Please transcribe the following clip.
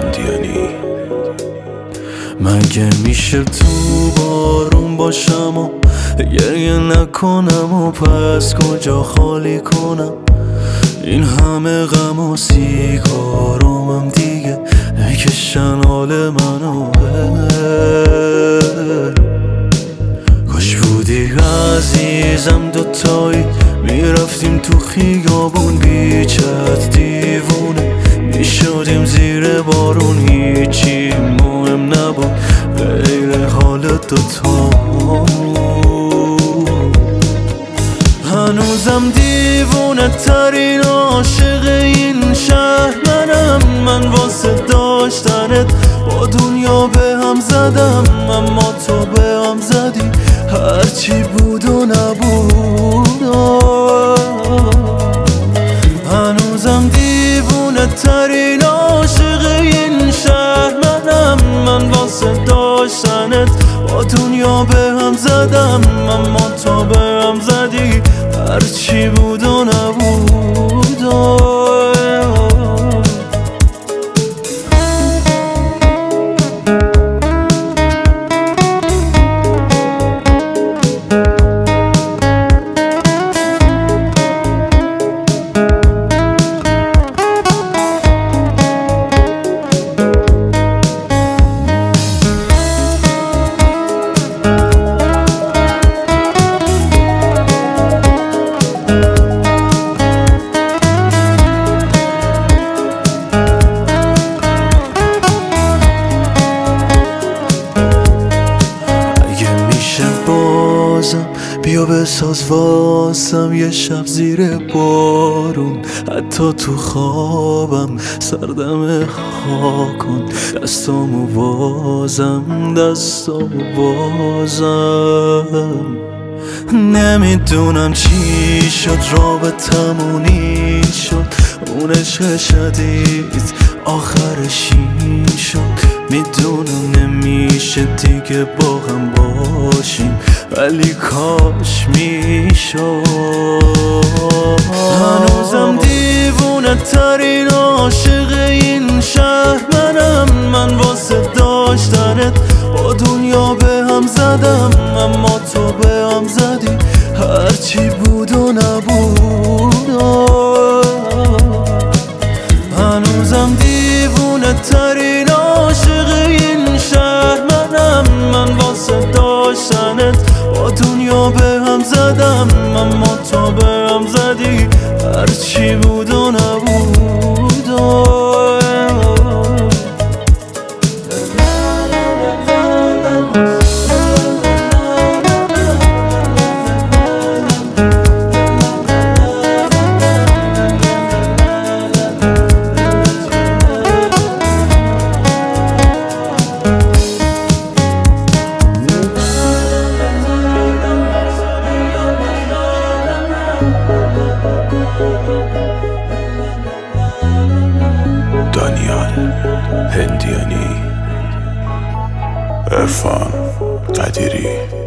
هندیانی. مگه میشه تو بارون باشم و گریه نکنم و پس کجا خالی کنم؟ این همه غم و سیگارامم دیگه نکشن حال منو. کاش بودی عزیزم دوتایی میرفتیم تو خیابون بیچت دیوونه میشدیم زیر بارون هیچی مهم نبود غیر حال دوتامون. هنوزم دیوونه ترین عاشق این شهر منم. من واسه داشتنت با دنیا به هم زدم اما تو به هم زدی هرچی بود و نبود. هنوزم دیوونه ترین عاشق این شهر منم. من واسه داشتنت با دنیا به هم زدم اما تو به هم زدی هرچی بود و نبود. بیا بساز واسم یه شب زیر بارون حتی تو خوابم سردم خاک کن. دستامو بازم نمیدونم چی شد رابطمونی شد اون عشق شدید آخرش این شد. میدونم نمیشه دیگه با هم باشیم ولی کاش میشد. هنوزم دیوونه ترین عاشق این شهر منم. من واسه داشتنت با دنیا به هم زدم اما تو به هم زدی هرچی بود و نبود. هنوزم دیوونه ترین عاشق این شهر منم. من واسه داشتنت با دنیا به هم زدم اما تو به هم زدی هرچی بود و نبود. دانیال هندیانی، عرفان قدیری.